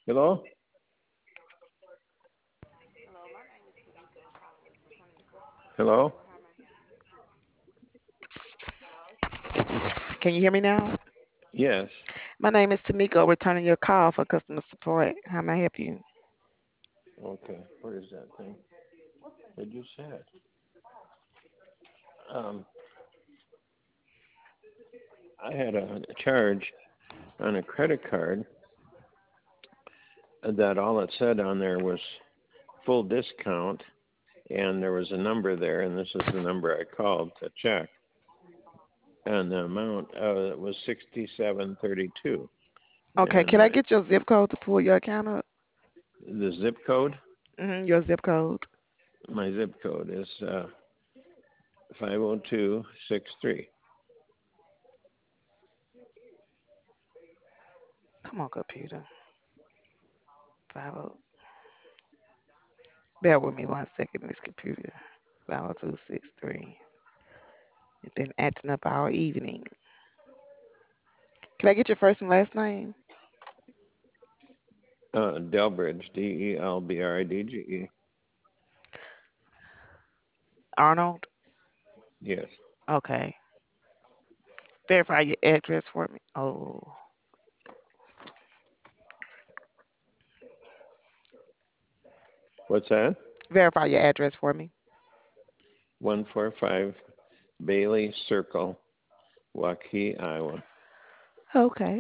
Hello? Hello, my name is Tamika. I'm calling with returning your call for customer Hello? support. How may I help you? Hello. Can you hear me now? Yes. My name is Tamika. Returning your call for customer support. How may I help you? Okay. What is that thing? Did you say it? Um, I had a charge on a credit card that all it said on there was full discount, and there was a number there, and this is the number I called to check, and the amount was 6732, Okay, and can I get your zip code to pull your account up? the zip code, Your zip code. my zip code is 50263. Come on, computer. 50. Bear with me 1 second, this computer. 50263. It's been acting up all evening. Can I get your first and last name? Delbridge, Delbridge. Arnold. Yes. Okay. Verify your address for me. Oh, What's that? verify your address for me. 145 Bailey Circle, Waukee, Iowa. Okay.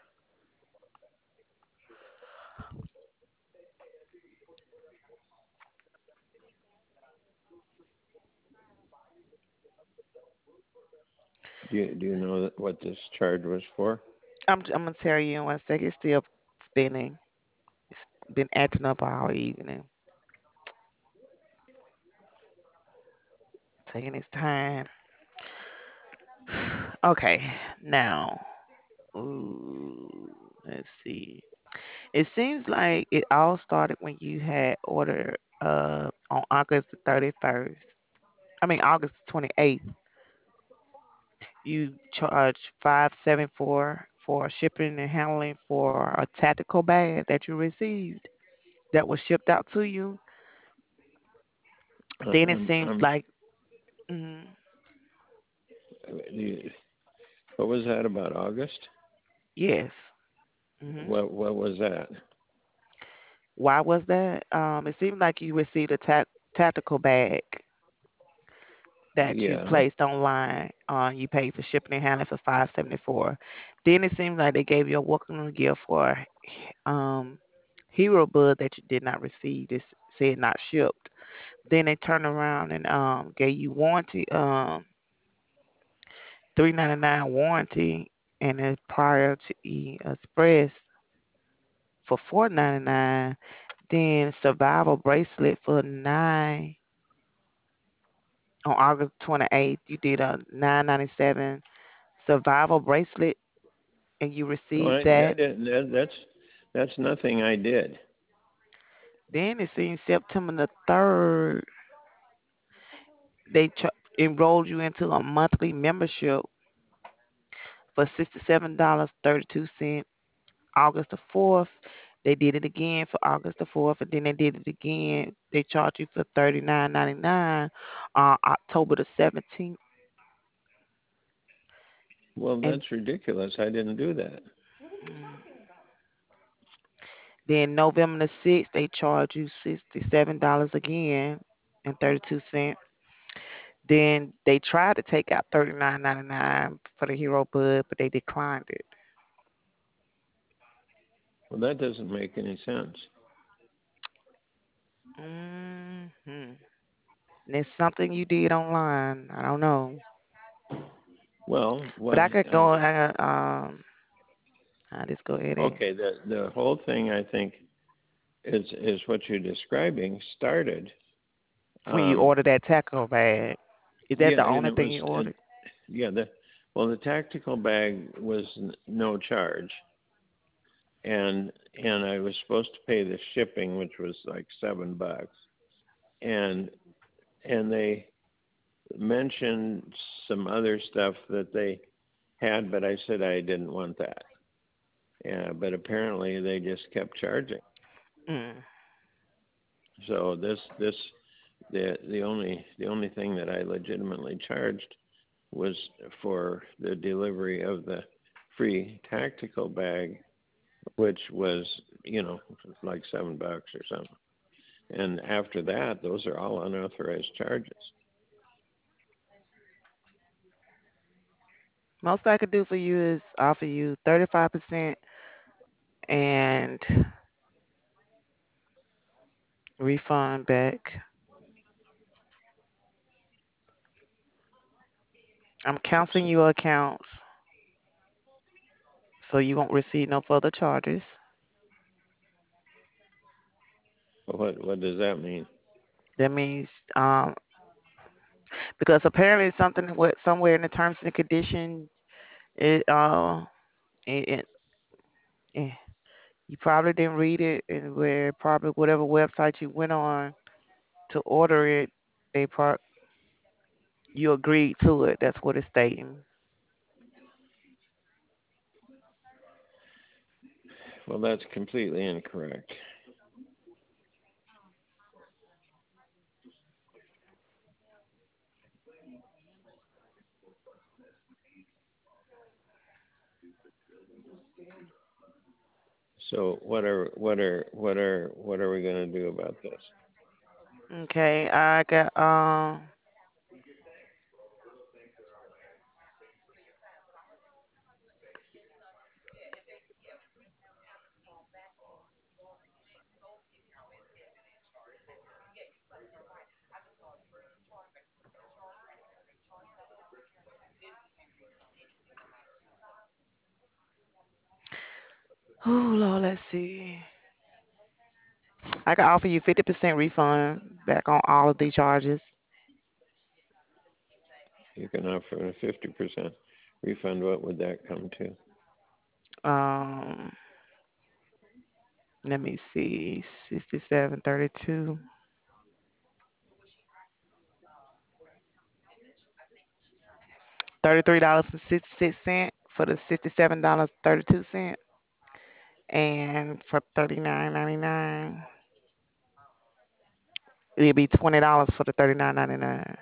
Do you know what this charge was for? I'm gonna tell you in 1 second. It's still spinning. It's been acting up all evening. Taking its time. Okay. Now, ooh, let's see. It seems like it all started when you had ordered on August the 31st. I mean August the 28th. You charged 574 for shipping and handling for a tactical bag that you received that was shipped out to you. Uh, Then it I'm, seems I'm, like mm, what was that about August? yes. hmm What was that? Why was that? It seemed like you received a tactical bag that you Yeah. placed online. You paid for shipping and handling for 574. Then it seems like they gave you a welcome gift for um Hero Bud that you did not receive. It said not shipped. Then they turned around and gave you warranty 399 warranty and then prior to Express for 499. Then survival bracelet for 9 on August 28th. You did a 997 survival bracelet and you No, received I that. didn't. That's nothing I did. Then it seems September the 3rd they enrolled you into a monthly membership for $67.32. August the 4th, they did it again for August the 4th, and then they did it again. They charged you for $39.99 on October the 17th. Well, And that's ridiculous. I didn't do that. mm, then November the 6th, they charged you $67 again and 32 cents. Then they tried to take out $39.99 for the Hero Bud, but they declined it. Well, that doesn't make any sense. And it's something you did online. I don't know, Well, but what? I could go. I just go ahead and Okay, the whole thing I think is what you're describing started. when you Um, order that taco bag. Is that yeah, the and only it was thing you and ordered? yeah the tactical bag was no charge, and I was supposed to pay the shipping, which was like $7, and they mentioned some other stuff that they had, but I said I didn't want that. Yeah, but apparently they just kept charging. Mm. So the only thing that I legitimately charged was for the delivery of the free tactical bag, which was, like $7 or something. And after that, those are all unauthorized charges. Most I could do for you is offer you 35% and refund back. I'm canceling your accounts so you won't receive no further charges. What does that mean? That means because apparently something with somewhere in the terms and condition it it, it you probably didn't read it, and where probably whatever website you went on to order it, they you agreed to it. That's what it's stating. Well, that's completely incorrect. So what are we going to do about this? Okay, I got oh Lord, let's see. I can offer you 50% refund back on all of the charges. You can offer a 50% refund. What would that come to? Um, let me see, 67.32. $33.66 for the $67.32, and for $39.99, it'll be $20 for the $39.99.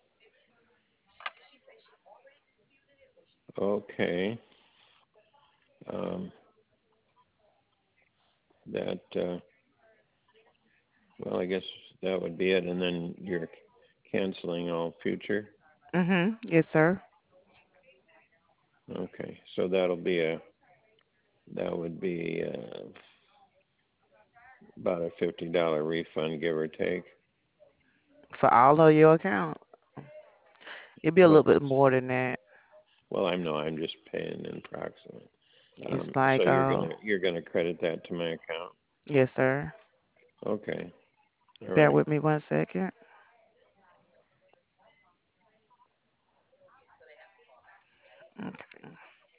Okay. Um, that well, I guess that would be it. And then you're canceling all future. Yes, sir. Okay. So that would be about a $50 refund, give or take. For all of your account, it'll be a little Well, bit more than that. well, I'm just paying in approximate. It's So like you're gonna credit that to my account. yes, sir. Okay. All Bear right. with me 1 second. Okay.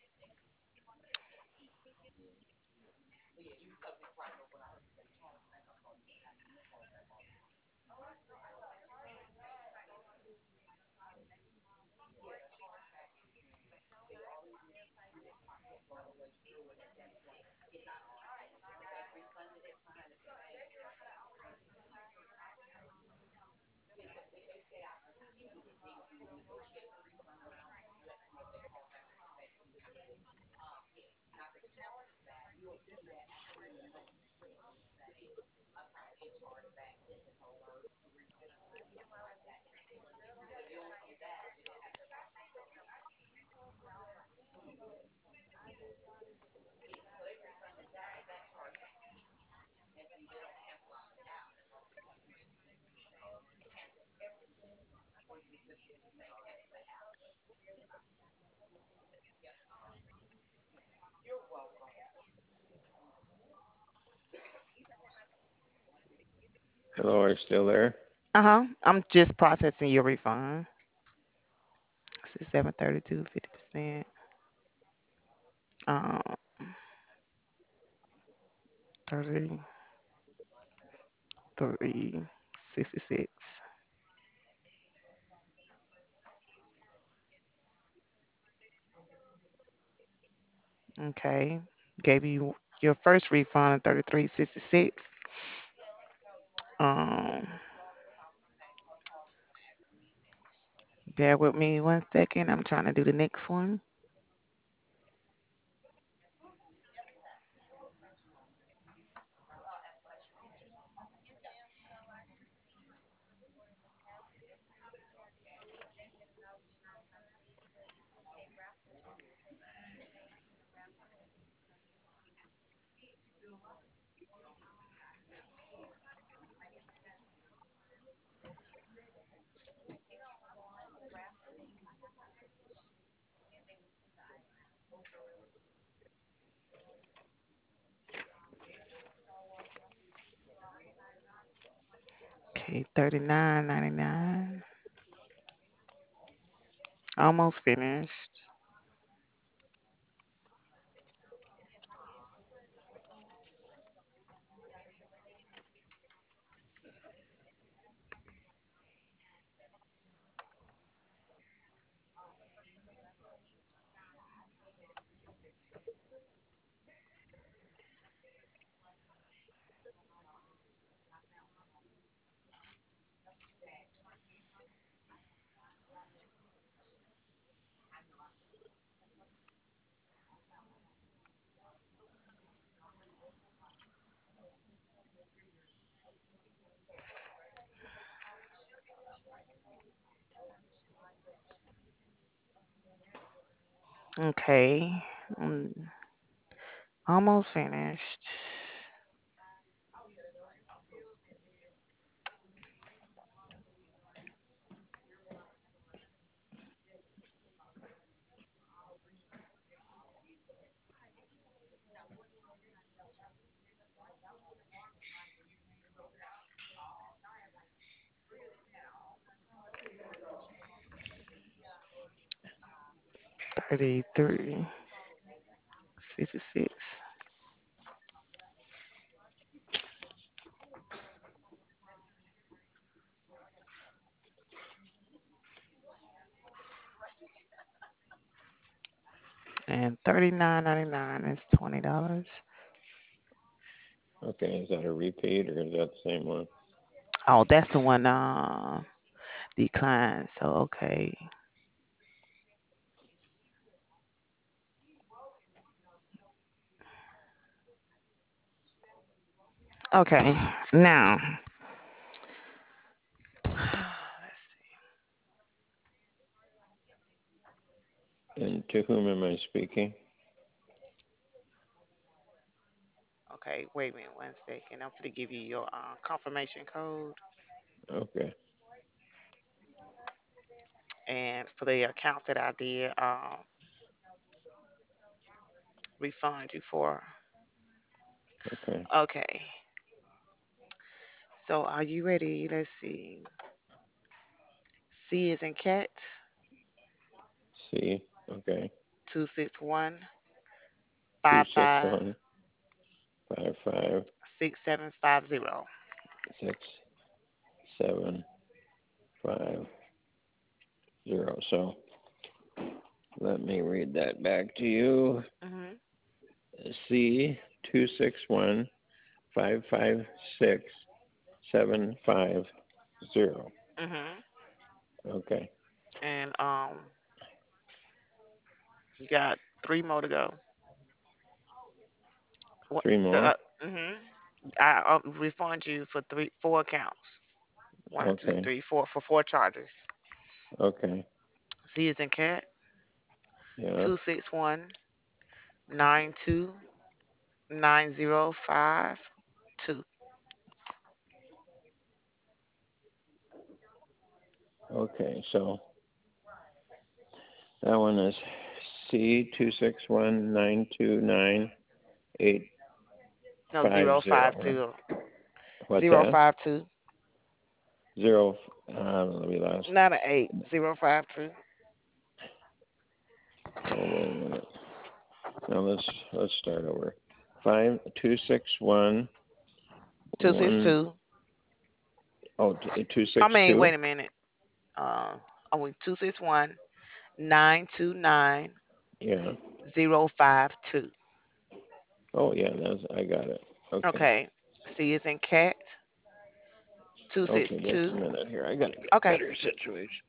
Hello, are you still there? I'm just processing your refund. 732, 50%. Um, 33.66. Okay. Gave you your first refund of 33.66. Um, bear with me 1 second. I'm trying to do the next one. 39.99. Almost finished. Okay. Mm, almost finished. $33.66. And 39.99 is $20. Okay, is that a repeat or is that the same one? Oh, that's the one declined. So okay. Okay. Now let's see. And to whom am I speaking? Okay, wait a minute 1 second. I'm gonna give you your confirmation code Okay. and for the account that I did refund you for. Okay. Okay. So are you ready? Let's see. C is in cat, C. Okay. 261 Two five six five one 55 6750. 6750. So let me read that back to you. Mhm. C 261 556 750. Mhm. Okay. And you got three more to go. What Three the more. mhm. I'll refund you for four accounts. One, two, Okay. three, four for four charges. Okay. C is in cat, Yeah. 261 92 9052. Okay. So that one is C 261 929 No, 850. 052. What's Zero that? five two. Zero. Let me last. Not an eight. 052. Oh, wait a minute. Now let's start over. 5261 Two six one. two. Oh, two I six mean, two. wait a minute. I went 261 929 Yeah. 052. Oh yeah, I got it. Okay. Okay. C is in cat. Two six Okay, just a two. minute here. I gotta get a Okay. better situation.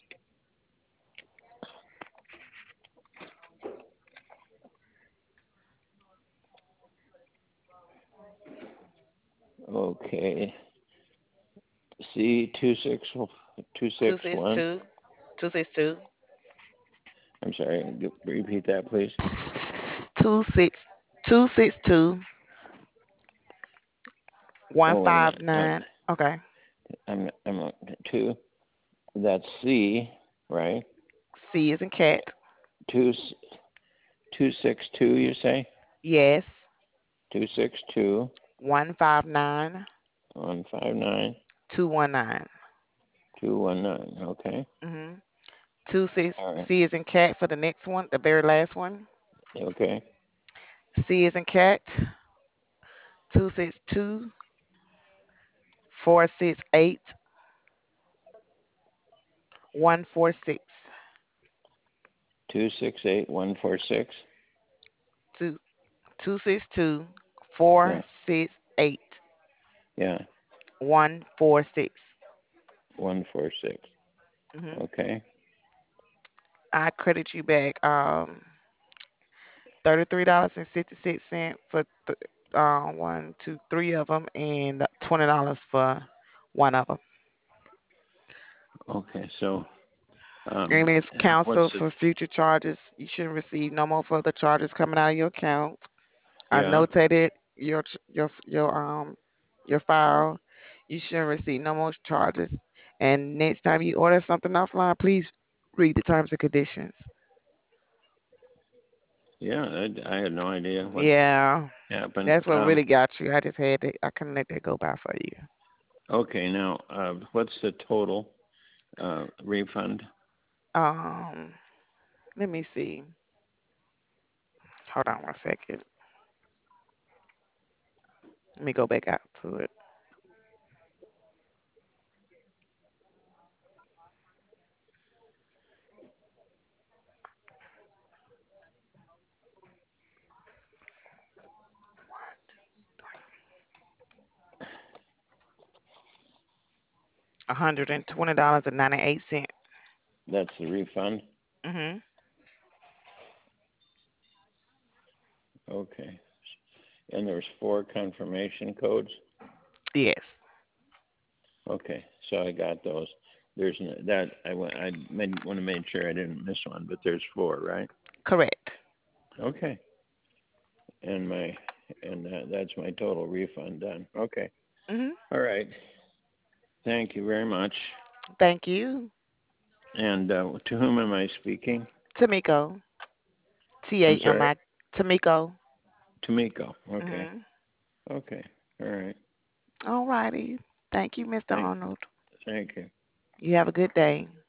Okay. C two Two six six one. two. 262. I'm sorry. Repeat that, please. 262 one Oh wait a five minute. nine. Okay. I'm two. That's C, right? C is in cat. Two 262. You say Yes. 262 159 159 219. 219. Okay. Mm-hmm. Two six. All right. C is in cat for the next one, the very last one. Okay. C is in cat. 262 468 146. 268146. Two 262 Yeah. 468 Yeah. 146. 146. Mm-hmm. Okay. I credit you back $33.66 for one, two, three of them, and $20 for one of them. Okay. So, And it's what's counsel the? for future charges. You shouldn't receive no more further charges coming out of your account. I Yeah. notated your file. You shouldn't receive no more charges. And next time you order something offline, please read the terms and conditions. Yeah. I had no idea what Yeah, happened. that's what really got you. I just had to. I couldn't let that go by for you. Okay. Now, what's the total refund? Um, Let me see. Hold on one second. Let me go back out to it. 120.98. That's the refund. Mhm. Okay. And there's four confirmation codes. Yes. Okay. So I got those. There's that want to make sure I didn't miss one, but there's four, right? Correct. Okay. And that's my total refund done. Okay. Mhm. All right. Thank you very much. Thank you, And to whom am I speaking? Tamiko. I'm sorry. TAMI. Tamiko. Tomiko. Okay. Mhm. Okay. All right. All righty. Thank you, Mr. Thank. Arnold. Thank you. You have a good day.